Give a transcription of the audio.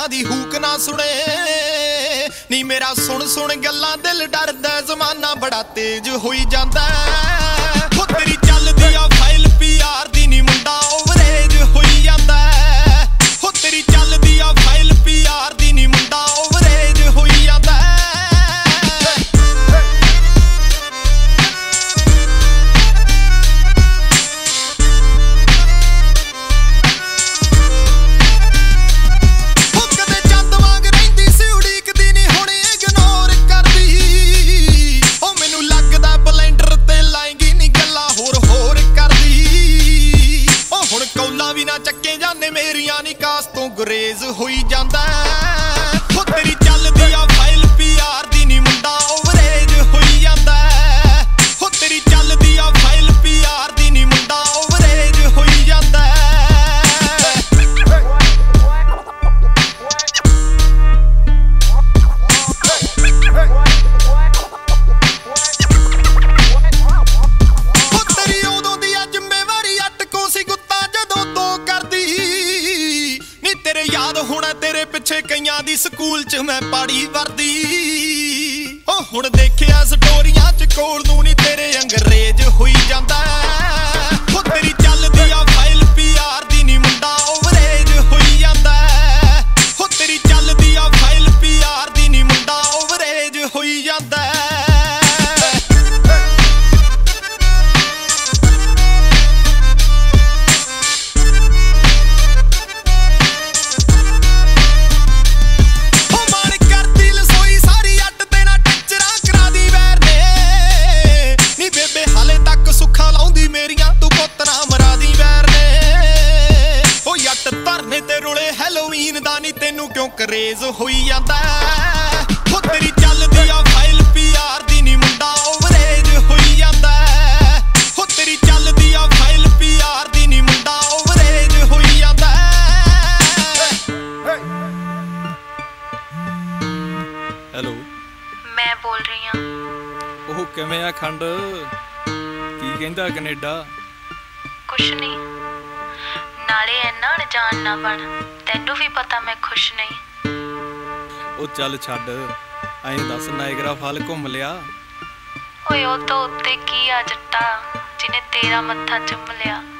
दी हूक ना सुने नी मेरा सुन सुन गल्लां दिल डरदा जमाना बड़ा तेज होई जांदा हो तेरी चलदी आ फाइल पीआर दी नी मुंडा ओवरेज होई जांदा हो तेरी चलदी आ फाइल पीआर दी नी मुंडा ओवरेज होई जांदा ਚੱਕੇ ਜਾਨੇ ਮੇਰੀਆਂ ਨਿਕਾਸ ਤੋਂ ਗੁਰੇਜ਼ ਹੋਈ ਜਾਂਦਾ ਹੋ ਤੇਰੀ ਚੱਲਦੀ ਆ ਫਾਈਲ ਪੀਆਰ ਦੀ ਨੀ ਮੁੰਡਾ ਓਵਰੇਜ ਹੋਈ ਜਾਂਦਾ ਹੋ ਤੇਰੀ ਚੱਲਦੀ ਆ ਫਾਈਲ ਪੀਆਰ ਦੀ ਨੀ ਮੁੰਡਾ ਓਵਰੇਜ ਹੋਈ ਜਾਂਦਾ याद होना तेरे पिछे कईयां दी स्कूल च मैं पाड़ी वर्दी ओ हुण देखिया स्टोरियां च कोल नूं नी तेरे अंग्रेज होई जांदा हो तेरी चलदी आ फाइल पीआर दी नी मुंडा ओवरेज होई जांदा हो तेरी चलदी आ फाइल पीआर दी नी मुंडा ओवरेज होई जांदा ਹੈਲੋਵੀਨ ਦਾ ਨੀ ਤੈਨੂੰ ਕਿਉਂ ਕਰੇਜ਼ ਹੋਈ ਜਾਂਦਾ ਹੋ ਤੇਰੀ ਚੱਲਦੀ ਆ ਫਾਈਲ ਪੀਆਰ ਦੀ ਨੀ ਮੁੰਡਾ ਓਵਰੇਜ ਹੋਈ ਜਾਂਦਾ ਹੋ ਤੇਰੀ ਚੱਲਦੀ ਆ ਫਾਈਲ ਪੀਆਰ ਦੀ ਨੀ ਮੁੰਡਾ ਓਵਰੇਜ ਹੋਈ ਜਾਂਦਾ ਹੈਲੋ ਮੈਂ ਬੋਲ ਰਹੀ ਹਾਂ ਉਹ ਕਿਵੇਂ ਆ ਖੰਡ ਕੀ ਕਹਿੰਦਾ ਕੈਨੇਡਾ ਕੁਛ ਨਹੀਂ ਨਾਲੇ ਇੰਨਾ ਅਣਜਾਣ ਨਾ ਬਣ ਤੈਨੂੰ ਵੀ ਪਤਾ ਮੈਂ ਖੁਸ਼ ਨਹੀਂ ਉਹ ਚੱਲ ਛੱਡ ਐਂ ਦੱਸ ਨਾਇਗਰਾ ਫਾਲ ਘੁੰਮ ਲਿਆ ਓਏ ਉਹ ਤੋਂ ਉੱਤੇ ਕੀ ਆ ਜੱਟਾ ਜਿਹਨੇ ਤੇਰਾ ਮੱਥਾ ਚੁੰਮ ਲਿਆ